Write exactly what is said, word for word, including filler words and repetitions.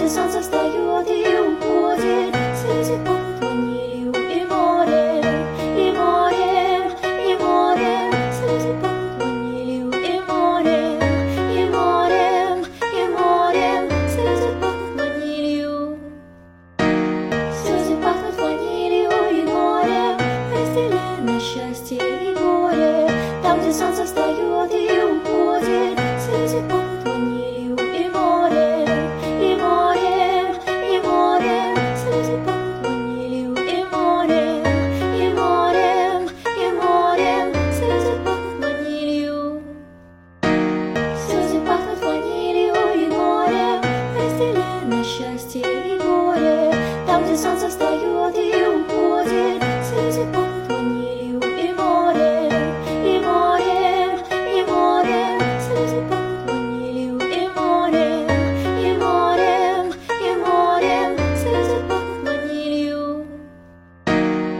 где солнце встает и уходит, слезы пахнут ванилью и морем, и морем, и морем, слезы пахнут ванилью и морем, и морем, и морем, слезы пахнут ванилью. Слезы пахнут ванилью и морем, разделено счастье и горе. Там, где солнце встает и уходит, слезы пахнут ванилью и морем, и морем, и морем, слезы пахнут ванилью и морем, и морем, и морем, слезы пахнут ванилью. Слезы пахнут ванилью и морем, разделено счастье и горе. Там, где солнце встает